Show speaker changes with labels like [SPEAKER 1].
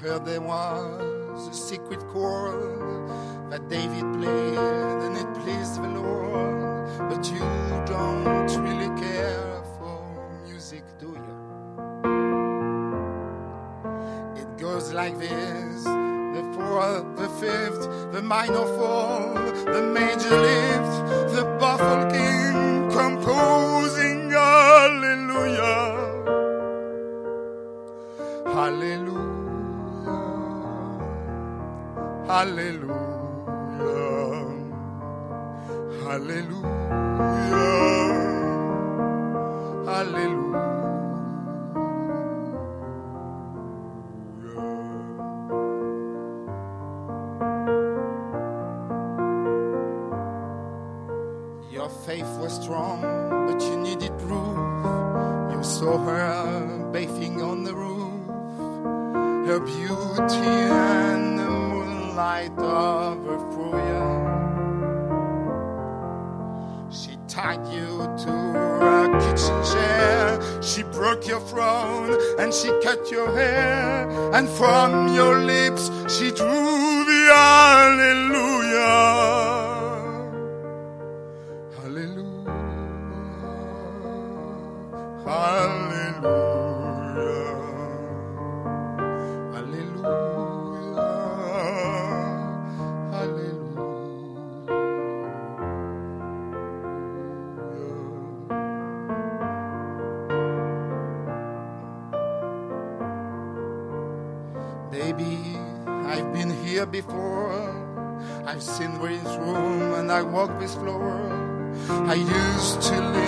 [SPEAKER 1] heard there was a secret chord that David played and it pleased the Lord. But you don't really care for music, do you? It goes like this: the fourth, the fifth, the minor fall, the major lift, the baffled king composing hallelujah, hallelujah, hallelujah, hallelujah, hallelujah. Your faith was strong, but you needed proof. You saw her bathing on the roof, her beauty and the moonlight of her foyer. She tied you to a kitchen chair, she broke your throne and she cut your hair, and from your lips she drew the hallelujah. Hallelujah, hallelujah, hallelujah. Baby, I've been here before. I've seen Green's room and I walked this floor. I used to live